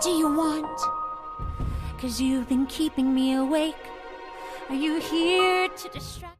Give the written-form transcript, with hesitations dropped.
do you want? 'Cause you've been keeping me awake. Are you here to distract?